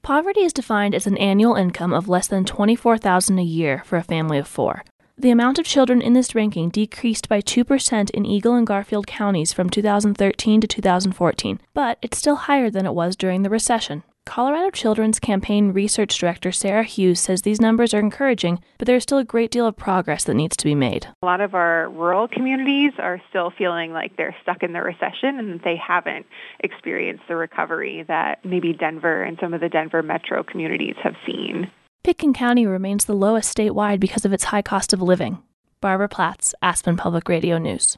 Poverty is defined as an annual income of less than $24,000 a year for a family of 4. The amount of children in this ranking decreased by 2% in Eagle and Garfield counties from 2013 to 2014, but it's still higher than it was during the recession. Colorado Children's Campaign Research Director Sarah Hughes says these numbers are encouraging, but there's still a great deal of progress that needs to be made. A lot of our rural communities are still feeling like they're stuck in the recession and that they haven't experienced the recovery that maybe Denver and some of the Denver metro communities have seen. Pitkin County remains the lowest statewide because of its high cost of living. Barbara Platts, Aspen Public Radio News.